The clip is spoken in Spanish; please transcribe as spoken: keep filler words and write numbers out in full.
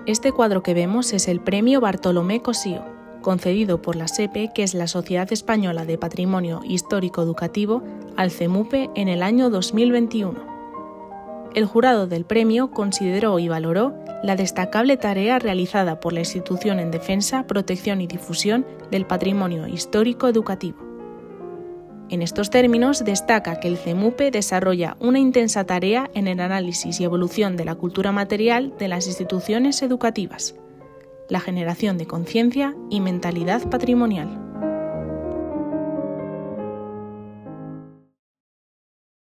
Este cuadro que vemos es el Premio Bartolomé Cossío, concedido por la S E P E, que es la Sociedad Española de Patrimonio Histórico Educativo, al CEMUPE en el año dos mil veintiuno. El jurado del premio consideró y valoró la destacable tarea realizada por la institución en defensa, protección y difusión del patrimonio histórico educativo. En estos términos, destaca que el CEMUPE desarrolla una intensa tarea en el análisis y evolución de la cultura material de las instituciones educativas, la generación de conciencia y mentalidad patrimonial.